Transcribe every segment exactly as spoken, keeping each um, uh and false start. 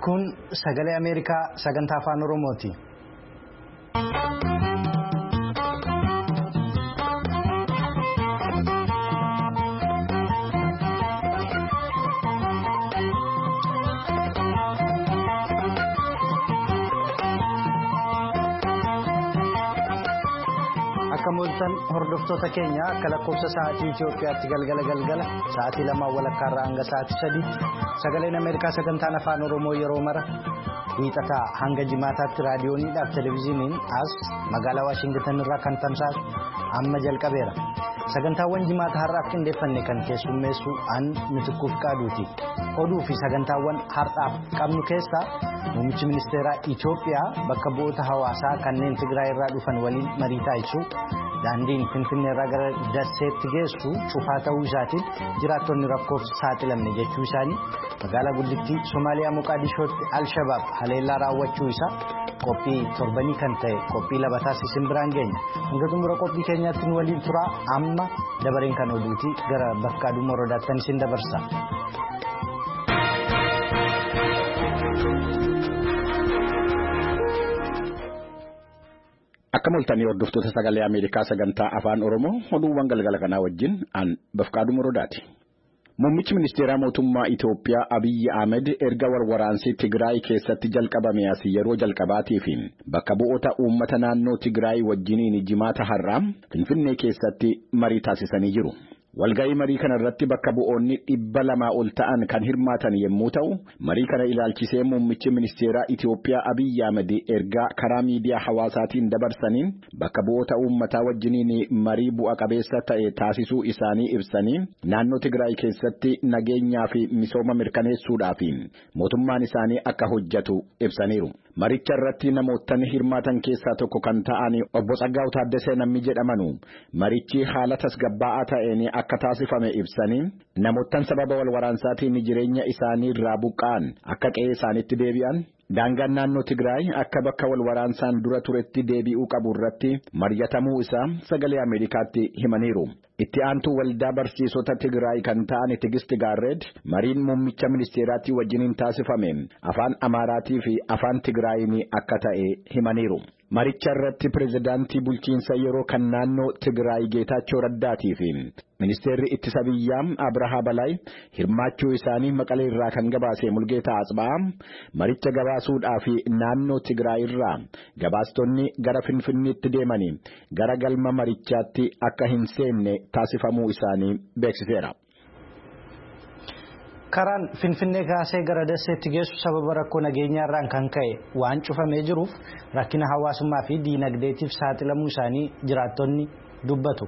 Kun sagalee Ameerikaa sagantaa afaan Oromooti. Akkamooltan hordoftoota keenya akka lakkoofsa sa'aatii Itoophiyaatti galgala galgala sa'aatii lama walakkaa irraa hanga sa'aatii sadii sagaleen Ameerikaa sagantaan afaan Oromoo yeroo mara wiixataa hanga jimaataatti raadiyooniidhaaf televezyiiniin as magaalaa Waashingtan irraa kan tamsaasu amma jalqabeera. Sagantaawwan jimaata har'aaf qindeeffanne kan keessummeessu an Mitikkuuf Qaaduuti. Oduu fi sagantaawwan har'aaf qabnu keessaa muummichi ministeeraa Itoophiyaa bakka bu'oota hawaasaa kanneen Tigraay irraa dhufan waliin marii taasisuu daandiin Finfinnee irraa gara Dasseetti geessu cufaa ta'uu isaatiin jiraattonni rakkoof saaxilamne jechuu isaanii magaalaa guddittii Somaaliyaa Moqaadishootti Al-Shabaab haleellaa raawwachuu isaa qophii torbanii kan ta'e qophii labataa isin biraan geenya hanga xumura qophii keenyaatti nu waliin turaa amma dabareen kan oduuti gara bakka Aduu Morodaatti isin dabarsa. Akka moltanii hordoftoota sagalee Ameerikaa sagantaa afaan Oromoo oduuwwan galgala kanaa wajjin an Bafqaaduu Morodaati. Muummichi ministeeraa mootummaa Itoophiyaa Abiyyi Ahmed erga waraansi Tigraay keessatti jalqabame as yeroo jalqabaatiif bakka bu'oota uummata naannoo Tigraay wajjiniin jimaata har'aa Finfinnee keessatti marii taasisanii jiru. Walga'ii marii kana irratti bakka bu'oonni dhibba lamaa ol ta'an kan hirmaatan yommuu ta'u marii kana ilaalchisee muummichi ministeeraa Itoophiyaa Abiyyi Ahmed ergaa karaa miidiyaa hawaasaatiin dabarsaniin bakka bu'oota uummataa wajjiniin marii bu'a qabeessa ta'e taasisuu isaanii ibsanii naannoo Tigraay keessatti nageenyaa fi misooma mirkaneessuudhaaf mootummaan isaanii akka hojjetu ibsaniiru. Maricha irratti namootni hirmaatan keessaa tokko kan ta'an obbo Tsaggaa'u Taaddasee namni jedhamanu marichi haala tasgabbaa'aa ta'een akka taasifame ibsanii namoottan sababa wal waraansaatiin jireenya isaanii irraa buqqa'an akka qe'ee isaaniitti deebi'an daangaan naannoo Tigraay akka bakka wal waraansaan dura turetti deebi'uu qabu irratti mari'atamuu isaa sagalee Ameerikaatti himaniiru. Itti aantuu waldaa barsiisota Tigraay kan ta'an Tigisti Gaarreed mariin muummicha ministeeraatti wajjiniin taasifame afaan Amaaraatii fi afaan Tigraayin akka ta'e himaniiru. Maricha irratti pirezidaantii bulchiinsa yeroo kan naannoo Tigraay Geetaachoo Raddaatii fi ministeerri ittisa biyyaa Abrahaa Balaay hirmaachuu isaanii Maqalee irraa kan gabaase Mulgeetaa Asbaa maricha gabaasuudhaaf naannoo Tigraay irraa gabaastonni gara Finfinneetti deemanii gara galma marichaatti akka hin seenne taasifamuu isaanii beeksiseera. Karaan Finfinnee kaasee gara Dasseetti geessu sababa rakkoo nageenyaa irraan kan ka'e waan cufamee jiruuf rakkina hawaasummaa fi diinagdeetiif saaxilamuu isaanii jiraattonni dubbatu.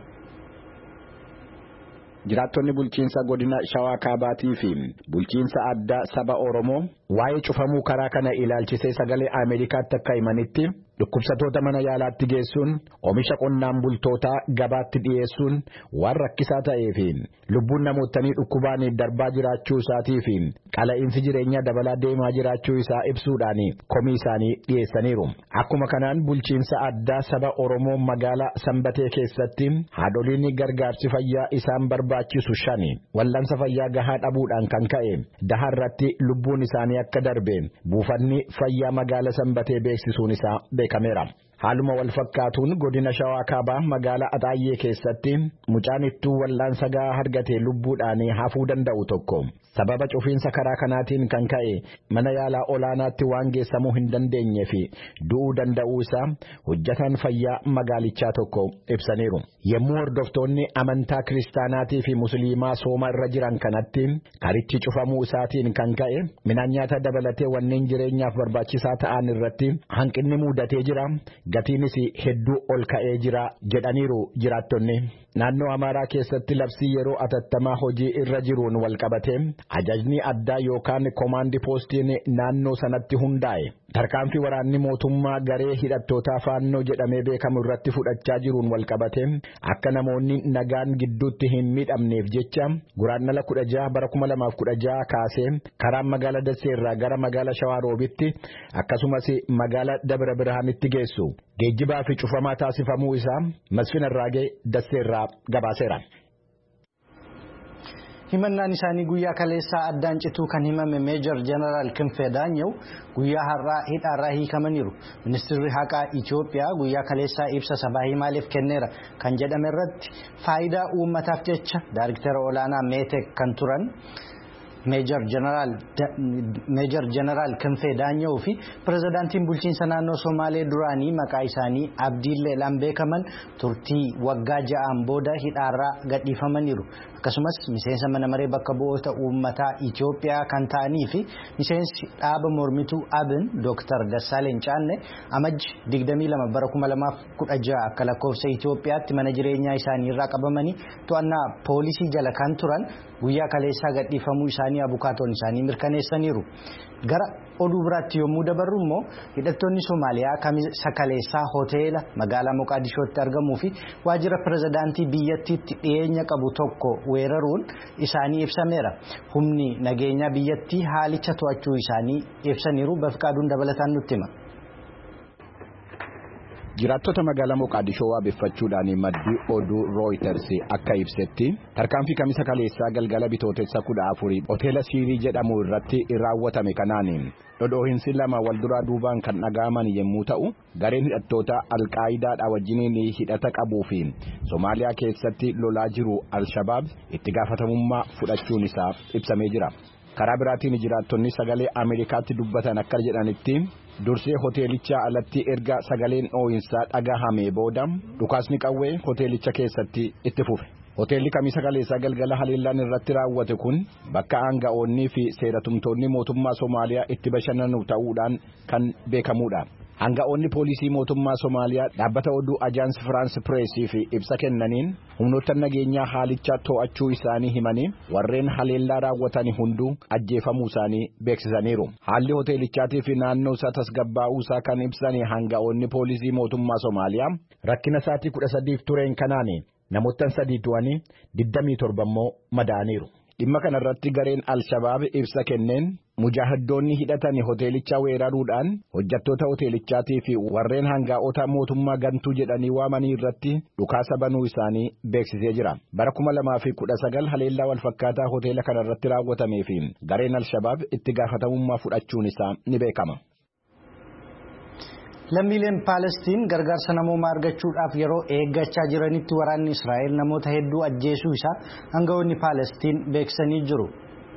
Jiraattonni bulchiinsa godina Shawaa Kaabaatii fi bulchiinsa addaa saba Oromoo waa'ee cufamuu karaa kana ilaalchisee sagalee Ameerikaatti akka himanitti dhukkubsatoota mana yaalaatti geessuun oomisha qonnaan bultootaa gabaatti dhiyeessuun waan rakkisaa ta'ee fi lubbuun namootanii dhukkubaan darbaa jiraachuu isaatii fi qala'iinsi jireenyaa dabalaa deemaa jiraachuu isaa ibsuudhaan komii isaanii dhiyeessaniiru. Akkuma kanaan bulchiinsa addaa saba Oromoo magaalaa Sanbatee keessatti haadholiin gargaarsi fayyaa isaan barbaachisu shani wal'aansa fayyaa gahaa dhabuudhaan kan ka'e daharratti lubbuun isaanii akka darbe buufanni fayyaa magaalaa Sanbatee beeksisuun isaa beekameera. Haaluma wal fakkaatuun godina Shawaa Kaabaa magaalaa Axaayyee keessatti mucaan ittuu wal'aansa gahaa argatee lubbuudhaan hafuu danda'u tokko sababa cufiinsa karaa kanaatiin kan ka'e mana yaalaa olaanaatti waan geessamuu hin dandeenye fi du'uu danda'uu isaa hojjetaan fayyaa magaalichaa tokko ibsaniiru. Yemmuu hordoftoonni amantaa kiristaanaatii fi musliimaa sooma irra jiran kanatti karichi cufamuu isaatiin kan ka'e midhaan nyaata dabalatee wanneen jireenyaaf barbaachisaa ta'an irratti hanqinni mudatee jira. Gatiinis hedduu ol ka'ee jira jedhaniiru jiraattonni. Naannoo Amaaraa keessatti labsii yeroo atattamaa hojii irra jiruun walqabate ajajni addaa yookaan komaandi poostiin naannoo sanatti hundaa'e tarkaanfii waraanni mootummaa garee hidhattootaa faannoo jedhamee beekamu irratti fudhachaa jiruun walqabate akka namoonni nagaan gidduutti hin miidhamneef jecha guraandhala kudha jaha bara kuma lamaaf kudha jaha kaasee karaa magaalaa Dassee irraa gara magaalaa Shawaaroobitti akkasumas magaalaa Dabra Birhaanitti geessu geejjibaa fi cufamaa taasifamuu isaa Masfin Arraagee Dassee irraa gabaaseera. himannaan isaanii guyyaa kaleessaa addaan cituu kan himame Meejor Jeneraal Kinfee Daanyaw guyyaa har'aa hidhaarraa hiikamaniiru. Ministeerri haqaa Itoophiyaa guyyaa kaleessaa ibsa sabaa himaaleef kenneera kan jedhame irratti faayidaa uummataaf jecha Daayirktara olaanaa Meetek kan turan Meejor Jeneraal Meejor Jeneraal Kinfee Daanyaw fi pirezidaantiin bulchiinsa naannoo Somaalee duraanii maqaa isaanii Abdiillee Lambeekaman turtii waggaa ja'aan booda hidhaarraa gadhiifamaniiru. Akkasumas miseensa mana maree bakka bu'oota uummataa Itoophiyaa kan ta'anii fi miseensi dhaaba mormituu Abin Dooktar Dassaaleny Caannee amajji digdamii lama bara kuma lamaaf kudha ja'a akka lakkoofsa Itoophiyaatti mana jireenyaa isaanii irraa qabamanii to'annaa poolisii jala kan turan guyyaa kaleessaa gadhiifamuu isaanii abukaatoon isaanii mirkaneessaniiru. Gara oduu biraatti yommuu dabarru immoo hidhattoonni Somaaliyaa kamisa kaleessaa hoteela magaalaa Moqaadishootti argamuu fi waajjira pirezidaantii biyyattiitti dhiyeenya qabu tokko weeraruun isaanii ibsameera. Humni nageenyaa biyyattii haalicha to'achuu isaanii ibsaniiru. Bafqaaduun dabalataan nutti hima. Jiraattota magaalaa Moqaadishoo waabeffachuudhaan maddi oduu Reuters akka ibsetti tarkaanfii kamisa kaleessaa galgala bitootessa kudha afurii hoteela Siirii jedhamu irratti raawwatame kanaan dhodhoohinsi lama wal duraa duubaan kan dhaga'aman yommuu ta'u gareen hidhattoota Alqaayidaadhaa wajjiniin hidhata qabuu fi Somaaliyaa keessatti lolaa jiru Al-Shabaab itti gaafatamummaa fudhachuun isaa ibsamee jira. Karaa biraatiin jiraattonni sagalee Ameerikaatti dubbatan akka jedhanitti dursee hoteelichaa alatti erga sagaleen dhoo'insaa dhagahame booda dhukaasni qawwee hoteelicha keessatti itti fufe. Hoteelli kamisa kaleessaa galgala haleellaan irratti raawwate kun bakka aanga'oonnii fi seeratumtoonni mootummaa Somaaliyaa itti bashannanu ta'uudhaan kan beekamudha. Aanga'oonni poolisii mootummaa Somaaliyaa dhaabbata oduu Ajaans France Pressii fi ibsa kennaniin humnoota nageenyaa haalicha to'achuu isaanii himanii warreen haleellaa raawwatan hunduu ajjeefamuu isaanii beeksisaniiru. Haalli hoteelichaatii fi naannoo isaa tasgabbaa'uu isaa kan ibsan aanga'oonni poolisii mootummaa Somaaliyaa rakkina sa'aatii kudha sadiif tureen kanaan namoota sadii du'anii digdamii torba immoo madaa'aniiru. Dhimma kanarratti gareen Al-Shabaab ibsa kenneen mujaahidoonni hidhatanii hoteelicha weeraruudhaan hojjettoota hoteelichaatii fi warreen aanga'oota mootummaa gantuu jedhanii waamanii irratti dhukaasa banuu isaanii beeksisee jira. Bara kuma lamaa fi kudha sagal haleellaa walfakkaataa hoteela kanarratti raawwatamee fi gareen Al-Shabaab itti gaafatamummaa fudhachuun isaa ni beekama. Lammiileen Palestiin gargaarsa namoomaa argachuudhaaf yeroo eeggachaa jiranitti waraanni Israa'el namoota hedduu ajjeesuu isaa aangawoonni Palestiin beeksisanii jiru.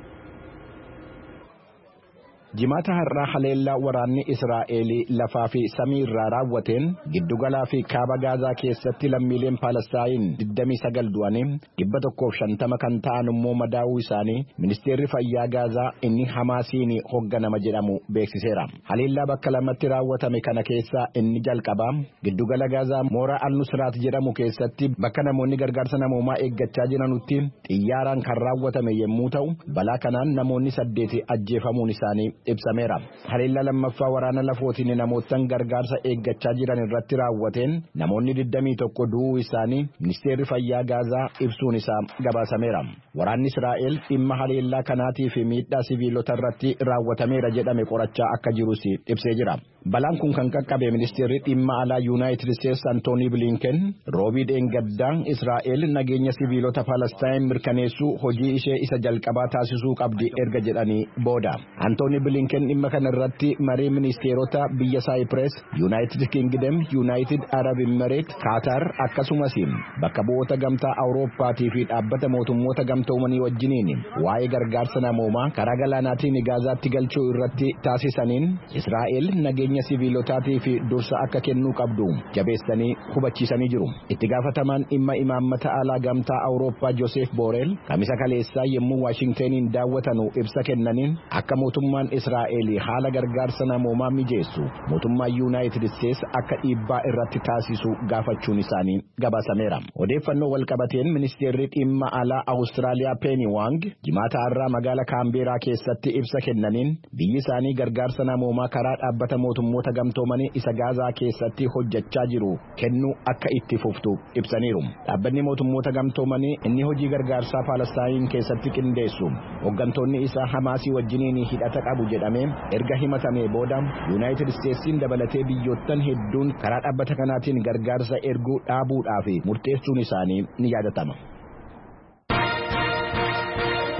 Jimaata har'aa haleellaa waraanni Israa'el lafaa fi samii irraa raawwateen giddugalaa fi kaaba Gaazaa keessatti lammiileen Palestiin digdamii sagal du'anii dhibba tokkoof shantama kan ta'an immoo madaa'uu isaanii ministeerri fayyaa Gaazaa inni Hamaasiin hoogganama jedhamu beeksiseera. Haleellaa bakka lamatti raawwatame kana keessaa inni jalqabaa giddugala Gaazaa Mooraa Al-Nusraat jedhamu keessatti bakka namoonni gargaarsa namoomaa eeggachaa jiranutti xiyyaaraan kan raawwatame yommuu ta'u balaa kanaan namoonni saddeeti ajjeefamuun isaanii ibsameera. Haleellaa lammaffaa waraana lafootiin namootaan gargaarsa eeggachaa jiran irratti raawwateen namoonni digdamii tokko du'uu isaanii ministeerri fayyaa Gaazaa ibsuun isaa gabaasameera. Waraanni Israa'el dhimma haleellaa kanaatii fi miidhaa siviilota irratti raawwatameera jedhame qorachaa akka jirus ibsee jira. Balaan kun kan qaqqabe ministeerri dhimma alaa Yuunaayitid Isteetsi Antoonii Bilinken roobii dheengaddaa Israa'el nageenya siviilota Palestiin mirkaneessuu hojii ishee isa jalqabaa taasisuu qabdi erga jedhanii booda. Antoonii Bilinken dhimma kana irratti marii ministeerota biyya Saayipres, Yuunaayitid Kingdom, Yuunaayitid Arab Emirates, Qatar akkasumas bakka bu'oota gamtaa Awurooppaatii fi dhaabbata mootummoota gamtoomanii wajjiniin waa'ee gargaarsa namoomaa karaa galaanaatiin Gaazaatti galchuu irratti taasisaniin Israa'el nageenya siviilotaatii fi dursa akka kennuu qabdu jabeessanii hubachiisanii jiru. Itti gaafatamaan dhimma imaammata alaa gamtaa Awurooppaa Joosef Boreel kamisa kaleessaa yommuu Waashingtaniin daawwatanu ibsa kennaniin akka mootummaan Israa'el haala gargaarsa namoomaa mijeessu mootummaa Yuunaayitid Isteetsi akka dhiibbaa irratti taasisu gaafachuun isaanii gabaasameera. Odeeffannoo walqabateen ministeerri dhimma alaa Awustiraaliyaa Peeni Waang jimaata har'aa magaalaa Kaambeeraa keessatti ibsa kennaniin biyyi isaanii gargaarsa namoomaa karaa dhaabbata mootummoota gamtoomanii isa Gaazaa keessatti hojjechaa jiru kennuu akka itti fuftu ibsaniiru. Dhaabbanni mootummoota gamtoomanii inni hojii gargaarsaa Palestiin keessatti qindeessu hooggantoonni isaa Hamaasii wajjiniin hidhata qabu jedhamee erga himatamee booda Yuunaayitid Isteetsiin dabalatee biyyoottan hedduun karaa dhaabbata kanaatiin gargaarsa erguu dhaabuudhaaf murteessuun isaanii ni yaadatama.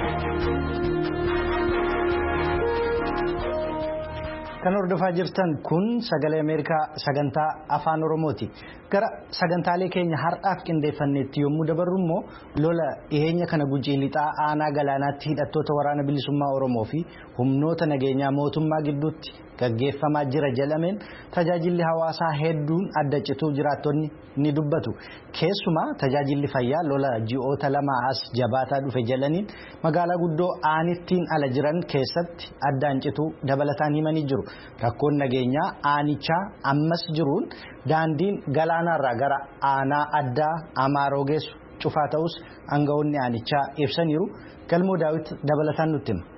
Kan hordofaa jirtan kun sagalee Ameerikaa sagantaa afaan Oromooti. Gara sagantaalee keenya har'aaf qindeeffanneetti yommuu dabarru immoo lola dhiyeenya kana Gujii lixaa aanaa galaanaatti hidhattoota waraana bilisummaa Oromoo fi humnoota nageenyaa mootummaa gidduutti gaggeeffamaa jira jedhameen tajaajilli hawaasaa hedduun adda cituu jiraattonni ni dubbatu. Keessumaa tajaajilli fayyaa lola ji'oota lama as jabaataa dhufe jedhaniin magaalaa guddoo aanittiin ala jiran keessatti addaan cituu dabalataan himanii jiru. Rakkoon nageenyaa aanichaa ammas jiruun daandiin galaanaarraa gara aanaa addaa Amaaroo geessu cufaa ta'us aangawoonni aanichaa ibsaniiru. Galmoo Daawit dabalataan nutti hima.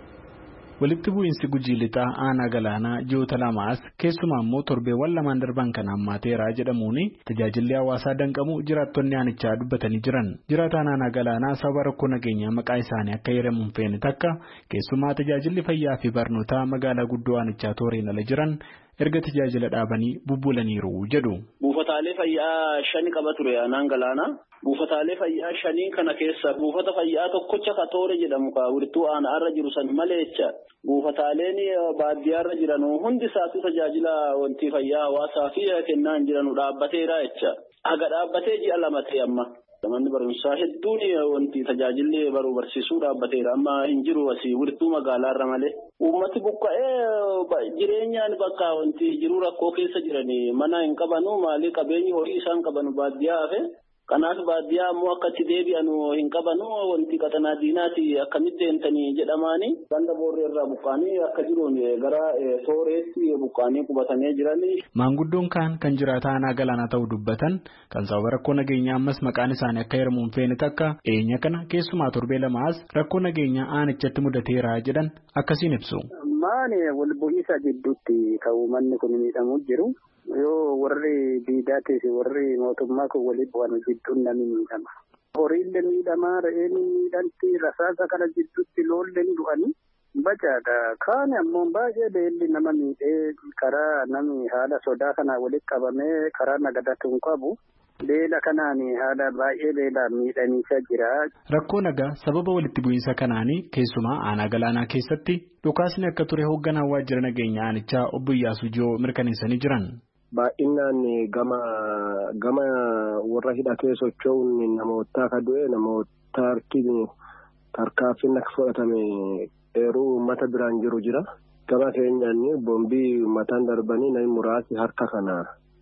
Walitti bu'iinsi Gujii lixaa aanaa galaanaa ji'oota lamaas keessumaa immoo torbeewwan lamaan darban kan hammaateera jedhamuun tajaajilli hawaasaa danqamu jiraattonni aanichaa dubbatanii jiran. Jiraataan aanaa galaanaa sababa rakkoo nageenyaa maqaa isaanii akka heeramuun feene takka keessumaa tajaajilli fayyaa fi barnootaa magaalaa guddoo aanichaa tooreen ala jiran erga tajaajila dhaabanii bubbulaniiru jedhu. Buufataalee fayyaa shani qaba ture aanaan galaanaa. Buufataalee fayyaa shanii kana keessa buufata fayyaa tokkocha Katoore jedhamu ka wirtuu aanaarra jiru san maleecha buufataaleen baadiyyaarra jiran hundi isaatu tajaajila wanti fayyaa hawaasaa fi kennaan jiran dhaabbateera jecha. Haga dhaabbatee ji'a lama ta'e amma. Manni barumsaa hedduun wanti tajaajilli baruu barsiisuu dhaabbateera amma hin jiru asii wirtuu magaalaarra malee. Uummati buqqa'ee jireenyaan bakka wanti jiru rakkoo keessa jiranii mana hin qabanu maalii qabeenyi horii isaan qabanu baadiyyaa hafe. Kanaaf baadiyyaa ammoo akkatti deebi'an hin qabanu wanti qaxanaa diinaati akkamitti deemtanii jedhamaanii ganda boorree irraa buqqaanii akka jiruun gara Tooreetti buqqaanii qubatanii jiranii. Maanguddoon kaan kan jiraata aanaa galaanaa ta'uu dubbatan kan sababa rakkoo nageenyaa ammas maqaan isaanii akka heeramuun feene takka eenya kana keessumaa torbee lamaas rakkoo nageenyaa aanichatti mudateera jedhan akkasiin ibsu. Maani wal bu'iinsa gidduutti ta'uu manni kun miidhamuu jiru. Yoo warri diidaatii fi warri mootummaa kun waliin bu'an gidduun namni miidhama. Horiillee miidhamaa re'een miidhamti rasaasa kana gidduutti loolleen du'anii bacaadha. Kaan ammoo baay'ee beelli nama miidhee karaa namni haala sodaa kanaa walitti qabamee karaa nagadatu hin qabu. Beela kanaan haala baay'ee beelaan miidhamiisaa jira. Rakkoo nagaa sababa walitti bu'iinsa kanaanii keessumaa aanaa galaanaa keessatti dhukaasni akka ture hoogganaa waajjira nageenya aanichaa obbo Iyyaasuu Jiyoo mirkaneessanii jiran. Baay'inaan gama gama warra hidhatee socho'uun namoota kadu'e namoota harkiin tarkaanfiin akka fudhatame eeruu uummata biraan jiru jira. Gama keenyaan boombii uummataan darbanii namni muraasni harka kana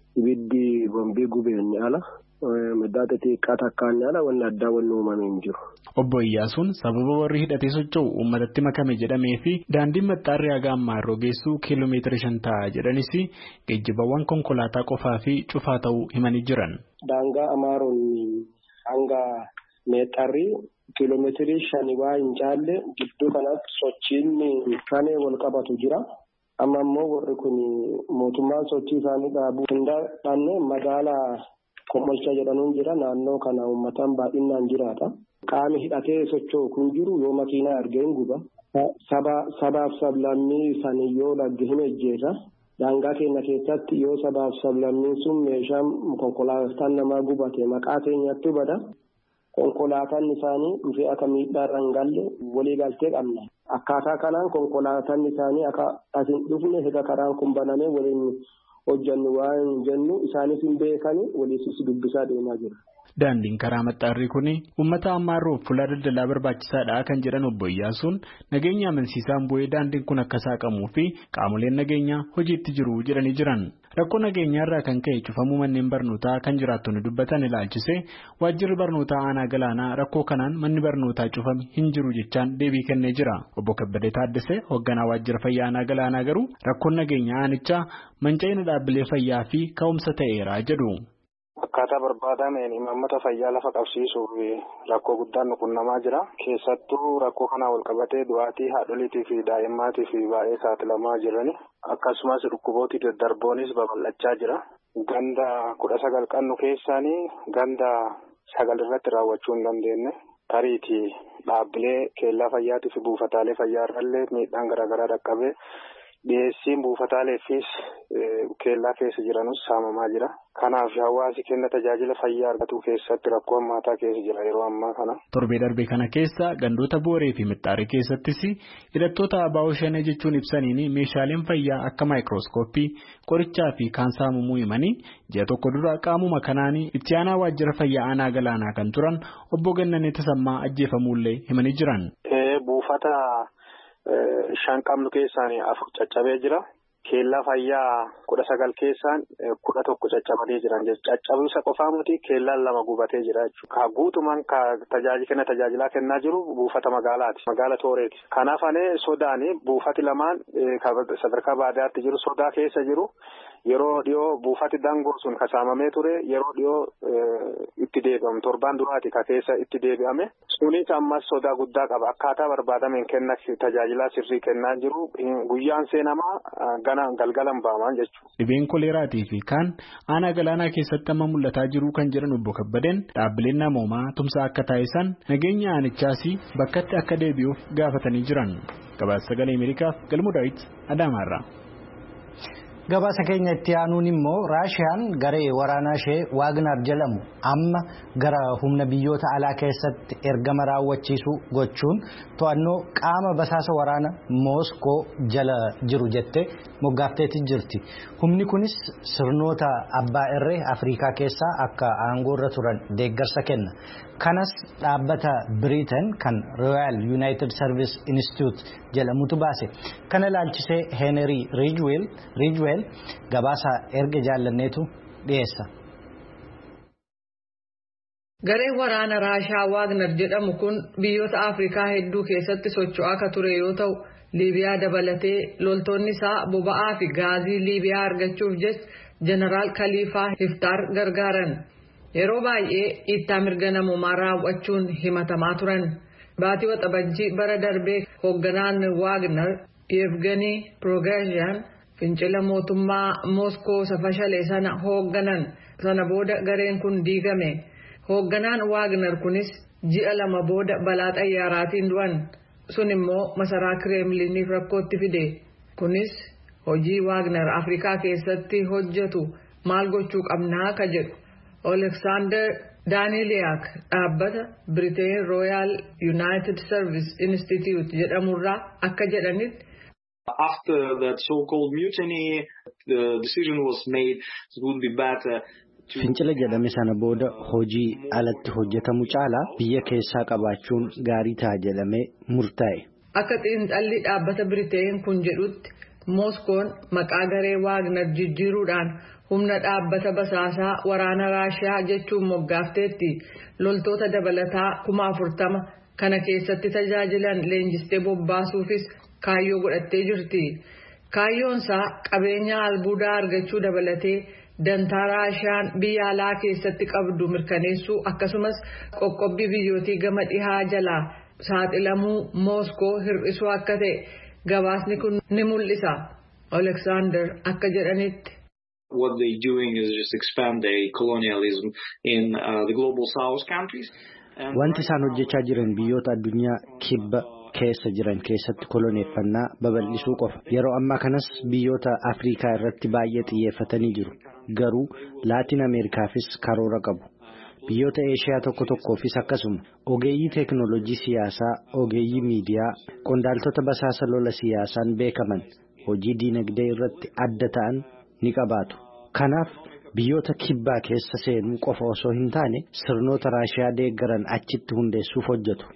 ibiddi boombii gubeen ala midhaate xiqqaa takkaan ala wanni addaa wanni uumamee hin jiru. Obbo Iyyaasuun sababa warri hidhatee socho'u uummatatti makame jedhamee fi daandiin maxxaarri haga Amaaroo geessu kiiloomeetira shan ta'a jedhanis geejjibawwan konkolaataa qofaa fi cufaa ta'uu himanii jiran. Daangaa Amaaroon hanga meexxarri kiiloomeetirii shani waa hin caalle gidduu kanatti sochiin kan wal qabatu jira. Amma immoo warri kun mootummaan sochii isaanii dhaabuu hin dandeenye magaalaa Komolcha jedhamuun jira naannoo kana uummataan baay'inaan jiraata. Qaamni hidhatee socho'u kun jiru yoo makiinaa argeen guba. Sabaaf sablammii sanii yoo lagge hin ejjeeta. Daangaa keenya keessatti yoo sabaaf sablammiin sun meeshaan konkolaataan namaa gubate maqaa keenyatti bada. Konkolaataan isaanii dhufee akka miidhaarra hin galle walii galtee qabna. Akkaataa kanaan konkolaataan isaanii akka as hin dhufne egaa karaan kun banamee waliin hojjannu waan jennu isaanis hin beekani waliisis dubbisaa deemaa jira. Daandiin karaa maxxaarrii kun uummata Amaaroof fuula daldalaa barbaachisaadha kan jedhan obbo Iyyaasuun nageenya amansiisaan bu'ee daandiin kun akka saaqamuu fi qaamoleen nageenyaa hojiitti jiru jedhanii jiran. Rakkoo nageenyaarraa kan ka'e cufamuu manneen barnootaa kan jiraattonni dubbatan ilaalchise waajjirri barnootaa aanaa galaanaa rakkoo kanaan manni barnootaa cufame hin jiru jechaan deebii kennee jira. Obbo Kabbadee Taaddasee hoogganaa waajjira fayyaa aanaa galaanaa garuu rakkoon nageenyaa aanichaa manca'ina dhaabbilee fayyaa fi ka'umsa ta'eera jedhu. Akkaataa barbaadameen imaammata fayyaa lafa qabsiisuuf rakkoo guddaan nuqunnamaa jira. Keessattuu rakkoo kanaa wal qabatee du'aatii haadholiitii fi daa'immaatiif baay'ee saaxilamaa jirani. Akkasumas dhukkubooti daddarboonis babal'achaa jira. Ganda kudha sagal qabnu keessaanii ganda sagal irratti raawwachuu hin dandeenye. Tariitii dhaabbilee keellaa fayyaatii fi buufataalee fayyaa irrallee miidhaan garaagaraa dhaqqabee dhiyeessiin buufataaleefis keellaa keessa jiranus saamamaa jira. Kanaaf hawaasi kenna tajaajila fayyaa argatu keessatti rakkoo hammaataa keessa jira yeroo ammaa kana. Torbee darbe kana keessa gandoota Booree fi Mixxaarii keessattis hidhattoota Abaa'oo Shanee jechuun ibsaniin meeshaaleen fayyaa akka maayikirooskooppii, qorichaa fi kaan saamamuu himanii ji'a tokko dura qaamuma kanaan itti aanaa waajjira fayyaa aanaa galaanaa kan turan obbo Gannanee Tasammaa ajjeefamuullee himanii jiran. Buufata shan qabnu keessaan afur caccabee jira. Keellaa fayyaa kudha sagal keessaan kudha tokko caccabanii jiran jechuudha. Caccabinsa qofaa miti keellaan lama gubatee jira jechuudha. Guutumaan tajaajila tajaajilaa kennaa jiru buufata magaalaati. Magaala Tooreeti. Kanaaf anee sodaanii buufati lamaan sadarkaa baadiyyaatti jiru sodaa keessa jiru. Yeroo dhiyoo buufati dangoo sun kasaamamee ture yeroo dhiyoo itti deebi'amu torbaan duraati ka keessa itti deebi'ame. Sunis ammas sodaa guddaa qaba. Akkaataa barbaadameen kenna tajaajilaa sirrii kennaa jiru. Guyyaan seenamaa gana galgalan ba'aman jechuudha. Dhibeen koleeraatii fi kaan aanaa galaanaa keessatti amma mul'ataa jiru kan jedhan obbo Kabbadeen dhaabbileen namoomaa tumsaa akka taasisan nageenya aanichaas bakkatti akka deebi'uuf gaafatanii jiran. Gabaasa Sagalee Ameerikaaf Galmuu Daawit Adaamaarraa. Gabaasa keenya itti aanuun immoo Raashiyaan garee waraanaa ishee Waagner jedhamu amma gara humna biyyoota alaa keessatti ergama raawwachiisu gochuun to'annoo qaama basaasa waraana Mooskoo jala jiru jettee moggaafteetti jirti. Humni kunis sirnoota abbaa irree Afrikaa keessaa akka aangoorra turan deeggarsa kenna. Kanas dhaabbata Britain kan Royal United Service Institute jedhamutu baase. Kana ilaalchisee Henry Ridgewell Ridgewell gabaasa erga jaallanneetu dhiyeessa. Gareen waraana Raashaa Waagner jedhamu kun biyyoota Afrikaa hedduu keessatti socho'aa akka ture yoo ta'u Liibiyaa dabalatee loltoonni isaa boba'aa fi gaazii Liibiyaa argachuuf jecha Jeneraal Khaliifaa Hiftaar gargaaran. Yeroo baay'ee dhiittaa mirga namoomaa raawwachuun himatamaa turan. Baatii waxabajjii bara darbee hoogganaan Waagner Yevgeny Prigozhin fincila mootummaa Mooskoo safashalee sana hoogganan sana booda gareen kun diigame. Hoogganaan Waagner kunis ji'a lama booda balaa xayyaaraatiin du'an. Sun immoo masaraa Kireemliniif rakkootti fide. Kunis hojii Waagner Afrikaa keessatti hojjetu maal gochuu qabnaa ka jedhu. Alexander Daniliak dhaabbata Britain Royal United Service Institute jedhamurraa akka jedhanitti. After that so-called mutiny, the decision was made it would be better. Fincila jedhame sana booda hojii alatti hojjetamu caalaa biyya keessaa qabaachuun gaarii ta'a jedhamee murtaa'e. Akka xiinxalli dhaabbata Britain kun jedhutti Mooskoon maqaa garee Waagner jijjiiruudhaan humna dhaabbata basaasaa waraana Raashiyaa jechuun moggaafteetti loltoota dabalataa kuma afurtama kana keessatti tajaajilan leenjistee bobbaasuufis kaayyoo godhattee jirti. Kaayyoonsaa qabeenya albuudaa argachuu dabalatee dantaa Raashiyaan biyya alaa keessatti qabdu mirkaneessuu akkasumas qoqqobbii biyyootii gama dhihaa jalaa saaxilamuu Mooskoo hir'isuu akka ta'e gabaasni kun ni mul'isa. Alexander akka jedhanitti. What they're doing is just expand their colonialism in uh, the global south countries. Wanti isaan hojjechaa jiran biyyoota addunyaa kibba keessa jiran keessatti koloneeffannaa babal'isuu qofa. Yeroo ammaa kanas biyyoota Afrikaa irratti baay'ee xiyyeeffatanii jiru. Garuu Laatiin Ameerikaafis karoora qabu. Biyyoota Eeshiyaa tokko tokkoofis akkasuma ogeeyyii teeknooloojii siyaasaa, ogeeyyii miidiyaa, qondaaltota basaasa lola siyaasaan beekaman hojii diinagdee irratti adda ta'an ni qabaatu. Kanaaf biyyoota kibbaa keessa seenuu qofa osoo hin taane sirnoota Raashiyaa deeggaran achitti hundeessuuf hojjetu.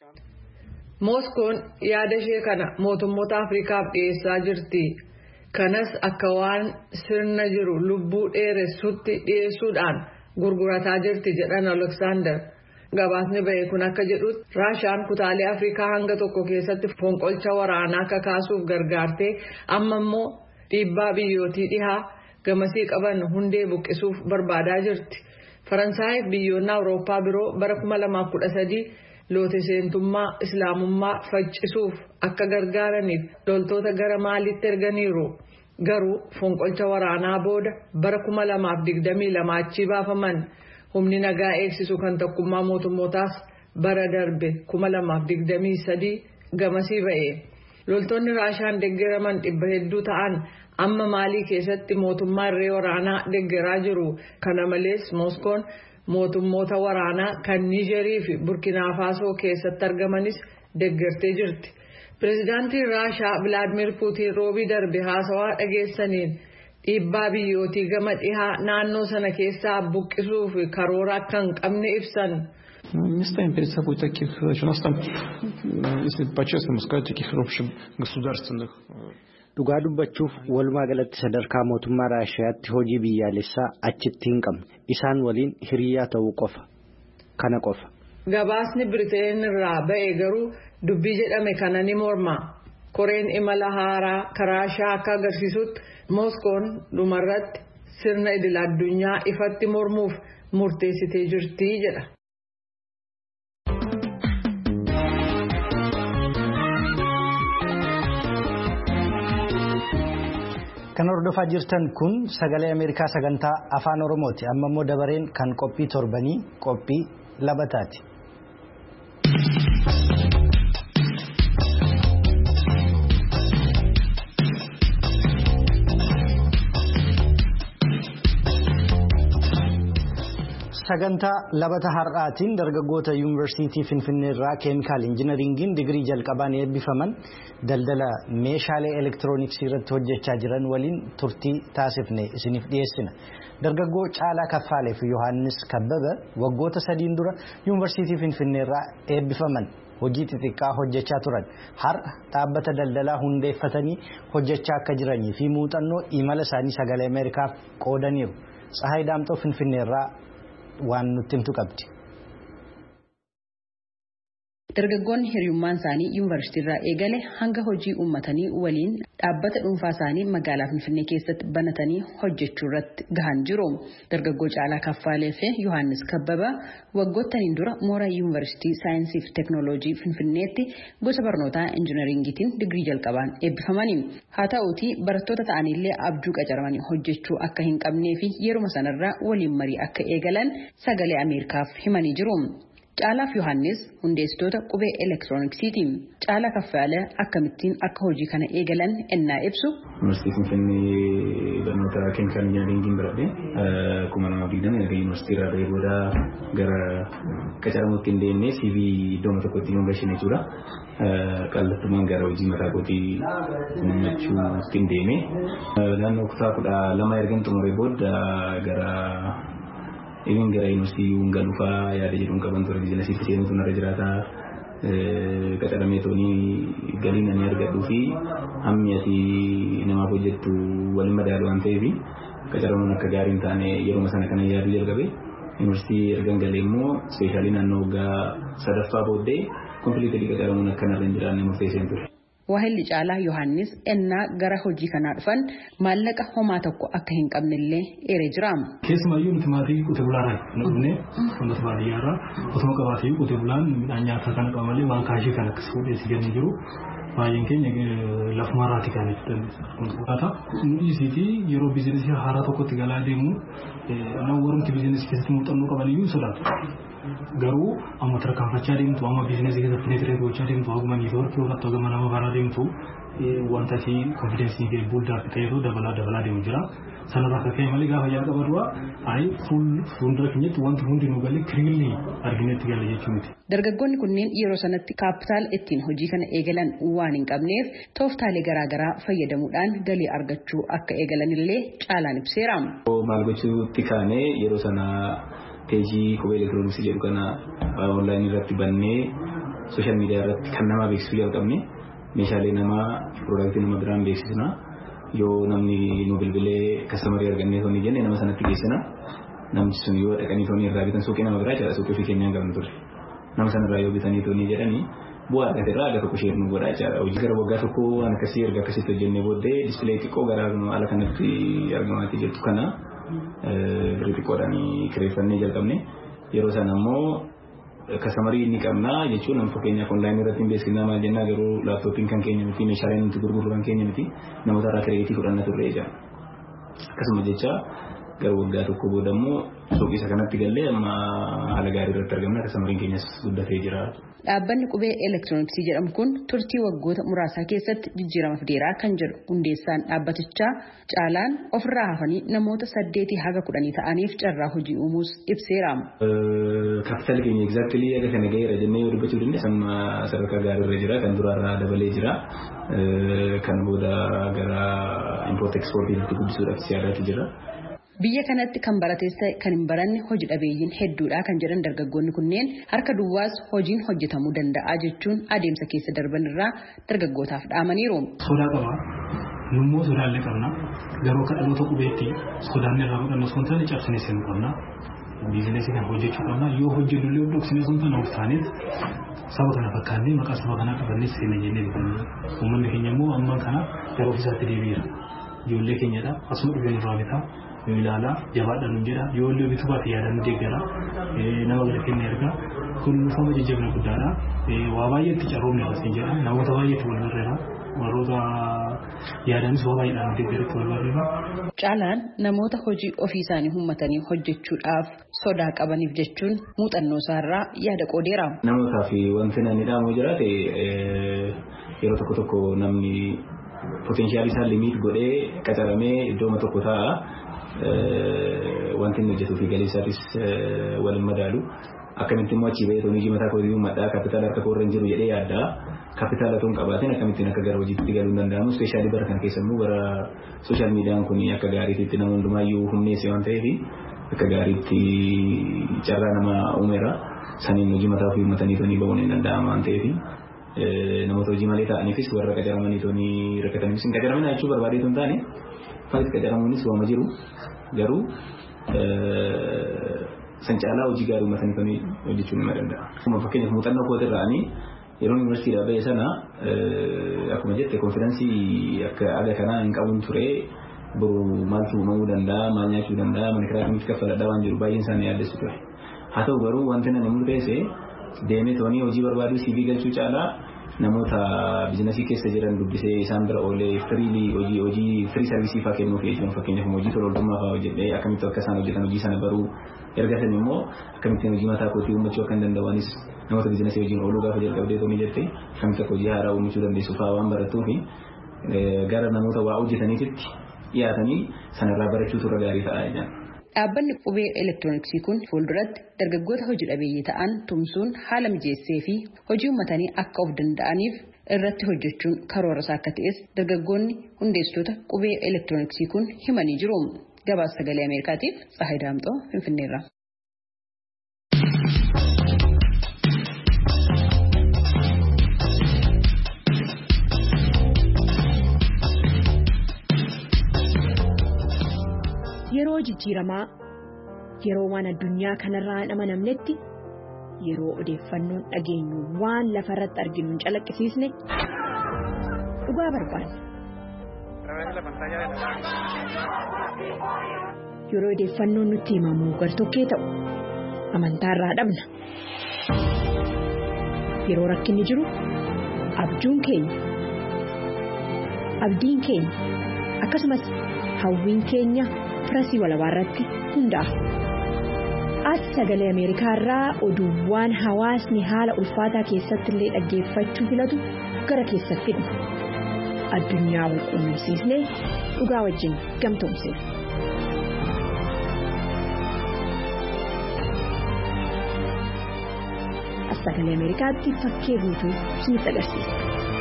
Mooskoon yaada ishee kana mootummoota Afrikaaf dhiyeessaa jirti. Kanas akka waan sirna jiru lubbuu dheeressutti dhiyeessuudhaan gurgurataa jirti jedhan Alexander. Gabaasni ba'e kun akka jedhutti Raashiyaan kutaalee Afrikaa hanga tokko keessatti fonqolcha waraanaa kakaasuuf gargaartee amma immoo dhiibbaa biyyootii dhihaa gamasii qaban hundee buqqisuuf barbaadaa jirti. Faransaayif biyyoonni Awurooppaa biroo bara kuma lamaaf kudha sadii loote seentummaa Islaamummaa faccisuuf akka gargaaraniif loltoota gara Maaliitti erganiiru. Garuu fonqolcha waraanaa booda bara kuma lamaaf digdamii lama achii baafaman. Humni nagaa eegsisu kan tokkummaa mootummootaas bara darbe kuma lamaaf digdamii sadii gamasii ba'e. Loltoonni Raashaan deeggaraman dhibba hedduu ta'an amma Maalii keessatti mootummaa irree waraanaa deeggaraa jiru. Kana malees Mooskoon mootummoota waraanaa kan Niijerii fi Burkina Faasoo keessatti argamanis deeggartee jirti. Pireezidaantiin Raashaa Vilaadimir Puutiin roobii darbe haasawaa dhageessaniin dhiibbaa biyyootii gama dhihaa naannoo sana keessaa buqqisuuf karoora akka hin qabne ibsan. Не ставим перед собой таких задач. У нас там, если по-честному сказать, таких общегосударственных. Dhugaa dubbachuuf walumaa galatti sadarkaa mootummaa Raashiyaatti hojii biyyaalessaa achitti hin qabne. Isaan waliin hiriyaa ta'uu qofa. Kana qofa. Gabaasni Biriteen irraa ba'e garuu dubbii jedhame kana ni morma. Koreen imala haaraa Raashaa akka agarsiisutti Mooskoon dhumarratti sirna idil addunyaa ifatti mormuuf murteessitee jirti jedha. Kan hordofaa jirtan kun sagalee Ameerikaa sagantaa afaan Oromooti. Amma immoo dabareen kan qophii torbanii qophii labataati. Sagantaa labata har'aatiin dargaggoota yuunivarsiitii Finfinnee irraa keemikaal injinariingiin digirii jalqabaan eebbifaman daldala meeshaalee elektirooniksii irratti hojjechaa jiran waliin turtii taasifne isiniif dhiyeessina. Dargaggoo Caalaa Kaffaalee fi Yohaannis Kabbaba waggoota sadiin dura yuunivarsiitii Finfinnee irraa eebbifaman hojii xixiqqaa hojjechaa turan. Har'a dhaabbata daldalaa hundeeffatanii hojjechaa akka jiranii fi muuxannoo imala isaanii sagalee Ameerikaaf qoodaniiru. Tsahaay Daamxoo Finfinnee irraa waan nutti himtu qabdi. Dargaggoonni hiriyummaan isaanii yuunivarsiitii irraa eegale hanga hojii uummatanii waliin dhaabbata dhuunfaa isaanii magaalaa Finfinnee keessatti banatanii hojjechuu irratti gahan jiru. Dargaggoo Caalaa Kaffaalee fi Yohaannis Kabbaba waggootaniin dura mooraa yuunivarsiitii saayinsii fi teeknooloojii Finfinneetti gosa barnootaa injinariingiitiin digirii jalqabaan eebbifamanii. Haa ta'uutii barattoota ta'anillee abjuu qacaramanii hojjechuu akka hin qabnee fi yeruma sanarraa waliin marii akka eegalan sagalee Ameerikaaf himanii jiru. Caalaa fi Yohaannis hundeessitoota qubee elektirooniksiiti. Caalaa Kaffaalee akkamittiin akka hojii kana eegalan ennaa ibsu. Yuunivarsiitii Finfinnee barnoota keemikaal injinariingiin baradhe kuma nama digdama erga yuunivarsiitii irraa ba'ee booda gara qacaramuutti hin deemnee siivii iddoo tokkotti hin galchine jechuudha. Qallattumaan gara hojii mataa kootii uummachuutti hin deeme. Naannoo kutaa kudha lama erga xumuree booda gara Even gara yuunivarsiitii Ungaluufaa yaada jedhuun qaban ture biizinasiitti seenuutu narra jiraata. Qacaramee toonii galiin ani argadhuu fi hammi asii namaaf hojjettu waliin madaalu waan ta'eef qacaramuun akka gaarii hin taane yeruma sana kana yaaduu jalqabe. Yuunivarsiitii ergan galee immoo ispeeshaalii naannoo waggaa sadaffaa booddee kompiliitilii qacaramuun akka narra hin jiraanne murteesseen ture. Waahilli Caalaa Yohaannis ennaa gara hojii kanaa dhufan maallaqa homaa tokko akka hin qabnellee eeree jira. Keessumayyuu nuti maatii qotee bulaadhaan dhufnee wantoota baadiyyaarraa otuma qabaatee qotee bulaan midhaan nyaataa kana qaba malee waan kaashii kan akkas fuudhee si gannee jiru. Baay'een keenya lafumarraati kan itti konkolaataa. Nuti yeroo biizinesii haaraa tokkotti galaa deemu nama warrumti biizinesii keessatti muuxannoo qabaniyyuu sodaatu. Garuu amma tarkaanfachaa deemtu amma biizinesii keessatti neetireet gochaa deemtu akkuma niitoorkii yookaan akkuma nama baraa deemtu wanta si konfidensii kee buuldaaf ta'eetu dabalaa dabalaa deemu jira. Sanarraa akka ka'e malee gaafa yaa qabadua ayi fuuldura keenyatti wanti hundi nu galee kiriilii arginetti gala jechuu miti. Dargaggoonni kunneen yeroo sanatti kaapitaal ittiin hojii kana eegalan waan hin qabneef tooftaalee garaagaraa fayyadamuudhaan galii argachuu akka eegalanillee Caalaan ibseera. Maal gochuutti kaanee yeroo sana peejii qubee elektirooniksii jedhu kana onlaayinii irratti bannee sooshaal miidiyaa irratti kan namaa beeksisuu jalqabne meeshaalee namaa piroodaaktii nama biraan beeksisna. Yoo namni nu bilbilee kastamarii argannee tooni jenne nama sanatti geessina. Namni sun yoo dhaqanii tooni irraa bitan suuqii nama biraa jala suuqii fi keenyaan qabnu ture. Nama sanarraa yoo bitanii tooni jedhanii bu'aa argate irraa aga tokko ishee nu godhaa jira. Hojii gara waggaa tokko waan akkasii erga akkasitti hojjennee booddee dispilee xiqqoo gara ala kanatti argamaatii jirtu kana birrii xiqqoodhaan kireeffannee jalqabne. Yeroo sana ammoo kastamarii ni qabna jechuun nama fakkeenyaaf onlaayinii irratti hin beeksifnaa maal jennaa garuu laaptooppiin kan keenya miti meeshaaleen nuti gurgurru kan keenya miti namoota irraa kireetii fudhanna turre jira. Akkasuma jecha gara waggaa tokko booda immoo suuqii isa kanatti gallee amma haala gaarii irratti argamna kastamariin keenyas guddatee jira. Dhaabbanni qubee elektirooniksii jedhamu kun turtii waggoota muraasaa keessatti jijjiirama fideeraa kan jedhu hundeessaan dhaabbatichaa Caalaan ofirraa hafanii namoota saddeetii haga kudhanii ta'aniif carraa hojii uumuus ibseera. Kaapitaal keenya exactly akka kana gaheera jennee dubbachuu dandeenya. Amma sadarkaa gaariirra jira, kan duraarraa dabalee jira. Kan booda gara import exportiitti guddisuudhaaf siyaadaatu jira. Biyya kanatti kan barates ta'e kan hin baranne hojii dhabeeyyiin hedduudha kan jedhan dargaggoonni kunneen harka duwwaas hojiin hojjetamuu danda'a jechuun adeemsa keessa darban irraa dargaggootaaf dhaamaniiru. Sodaa qaba. Nummoo sodaallee qabna. Garuu akka dhaloota qubeetti sodaan irraa maqannoo osoo hin taane cabsinee seenuu qabna. Biizineesii kan hojjechuu qabna. Yoo hojjennullee dhoksinee osoo hin taane of taaneef saba kana fakkaannee maqaa saba kanaa qabannee seenaa jennee bitanne. Uummanni keenya immoo amma kana yeroo ofiisaatti deebi'eera. Ijoollee keenyadha. Asuma dhufeen irraa bitaa. Yoo ilaalaa jabaadhaan hin jedha yoo illee bituu baate yaadaan deeggara nama gadi kennee erga kun fama jajjabina guddaadha waa baay'eetti carroomne akkasiin jedha namoota baay'eetti wal barreera warroota yaadaanis waa baay'eedhaan deeggaritti wal barreera. Caalaan namoota hojii ofii isaanii uummatanii hojjechuudhaaf sodaa qabaniif jechuun muuxannoo isaarraa yaada qoodeera. Namootaa fi wanti namni dhaamu jiraate yeroo tokko tokko namni potenshaal isaa limiit godhee qacaramee iddooma tokko taa'a. Wanti inni hojjetuu fi galii isaatis waliin madaalu akkamitti immoo achi bahee hojii mataa kootii maddaa kaapitaala harka koorra hin jiru jedhee yaaddaa kaapitaala otoo hin qabaatiin akkamittiin akka gara hojiitti galuu hin danda'amu ispeeshaalii bara kana keessa immoo bara sooshaal miidiyaan kun akka gaariitti nama hundumaayyuu humneesse waan ta'eef akka gaariitti carraa nama uumeera saniin hojii mataa ofii uummatanii toonii bahuun hin danda'amu waan ta'eef namoota hojii malee ta'aniifis warra qacaramanii toonii rakkataniifis hin qacaramina jechuu barbaadeetu hin taane faayidaa qacaramuunis waama jiru. Garuu san caalaa hojii gaarii uummatanii kan hojjechuun ni danda'a. Akkuma fakkeenyaaf muuxannoo kootii irraanii yeroo yuunivarsiitiidhaa bahe sana akkuma jette konfidaansii akka aadaa kanaa hin qabuun ture boru maaltu uumamuu danda'a maal nyaachuu danda'a mana kiraa akkamitti kaffaladhaa waan jiru baay'een isaanii yaaddeessu ture. Haa ta'u garuu wanti namni murteesse deemee toonii hojii barbaaduu siivii galchuu caalaa namoota biizinasii keessa jiran dubbisee isaan bira oolee firiilii hojii hojii firii sarvisii fa'aa kennuuf jechuun fakkeenyaaf hojii tola ooltummaa fa'aa hojjedhee akkamitti akka isaan hojjetan hojii sana baruu erga san immoo akkamittiin hojii mataa kootii uummachuu akka hin danda'anis namoota biizinasii wajjin ooluu gaafa jalqabdee toonii jettee akkamitti akka hojii haaraa uumachuu dandeessu fa'aa waan barattuu fi gara namoota waa hojjetaniititti dhiyaatanii sanarraa barachuutu irra gaarii ta'a jedhan. Dhaabbanni qubee elektirooniksii kun fuulduratti dargaggoota hojii dhabeeyyii ta'an tumsuun haala mijeessee fi hojii uummatanii akka of danda'aniif irratti hojjechuun karoora isaa akka ta'es dargaggoonni hundeessitoota qubee elektirooniksii kun himanii jiru. Gabaasa sagalee Ameerikaatiif Tsahaay Daamxoo Finfinneerra. Yeroo jijjiiramaa yeroo waan addunyaa kanarraa hin amanamnetti yeroo odeeffannoon dhageenyu waan lafa irratti arginu hin calaqqisiisne dhugaa barbaanna. Yeroo odeeffannoon nutti himamu gartokkee ta'u amantaarraa dhabna. Yeroo rakkinni jiru abjuun keenya abdiin keenya akkasumas hawwiin keenya. Firasii walabaa irratti hundaa'a. As sagalee Ameerikaa irraa oduuwwan hawaasni haala ulfaataa keessatti illee dhaggeeffachuu filatu gara keessatti fidna. Addunyaa wal quunnamsiisnee dhugaa wajjin gamtoomsina. As sagalee Ameerikaatti fakkee guutuu isinitti agarsiisa.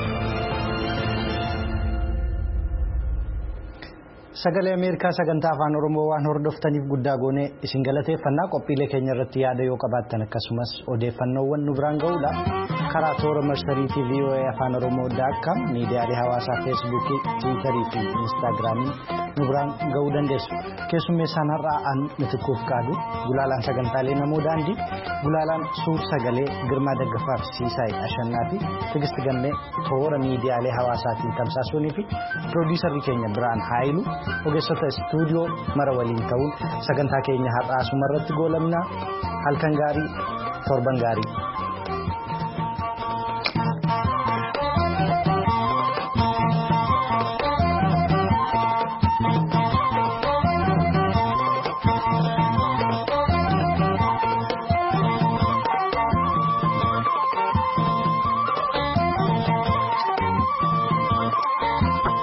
Sagalee Ameerikaa sagantaa afaan Oromoo waan hordoftaniif guddaa goonee isin galateeffannaa qophiilee keenya irratti yaada yoo qabaattan akkasumas odeeffannoowwan nu biraan ga'uudha karaa toora marsariitii V O A afaan Oromoo daakam miidiyaalee hawaasaa feesbuukii tiwiitarii fi instaagiraamii nu biraan ga'uu dandeessu. Keessummeessaan har'aa an mitikuuf qaadu gulaalaan sagantaalee namoo daandii gulaalaan suur sagalee Girmaa Daggafaa fi Siisaay Ashannaa fi Tigist Gammee toora miidiyaalee hawaasaatiin tamsaasuunii fi piroodiisarrii keenya Biraan Haayilu ogeessota istuudiyoo mara waliin ta'uun sagantaa keenya har'aa asumarratti goolabnaa halkan gaarii torban gaarii.